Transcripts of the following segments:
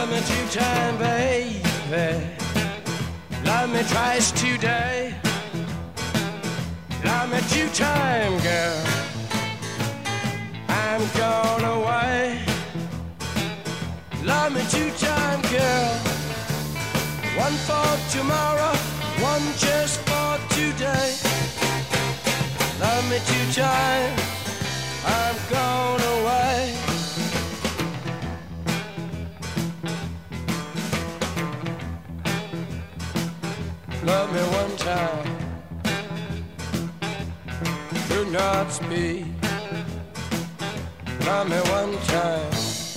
Love me two-time, baby. Love me twice today. Love me two-time, girl. I'm gone away. Love me two-time, girl. One for tomorrow, one just for today. Love me two-time, I'm gone away. Love me one time, do not speak. Love me one time,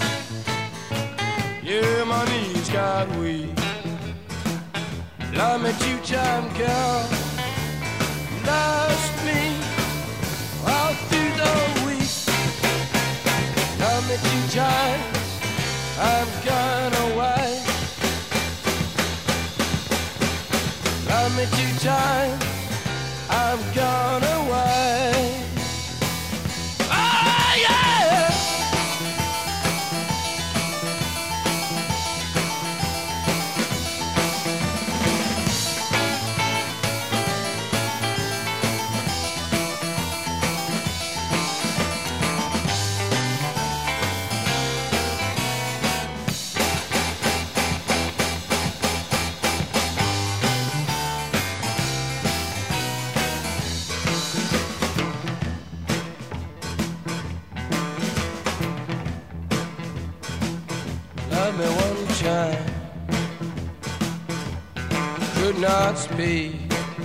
yeah, my knees got weak. Love me two-time, girl. Loves me all through the week. Love me two-time, I'm gone away. Love me two-time, I'm gone away. Oh yeah! Love me one time, could not speak.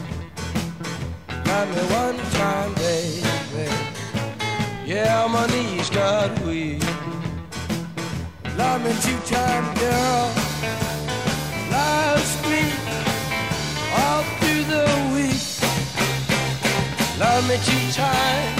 Love me one time, baby. Yeah, my knees got weak. Love me two-time, girl. Loves me all through the week. Love me two-time.